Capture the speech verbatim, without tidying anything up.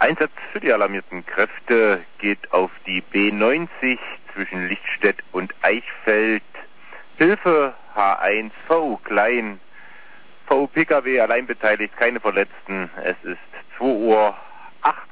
Einsatz für die alarmierten Kräfte geht auf die B neunzig zwischen Lichtstedt und Eichfeld. Hilfe H eins V klein. V P K W allein beteiligt, keine Verletzten. Es ist zwei Uhr acht.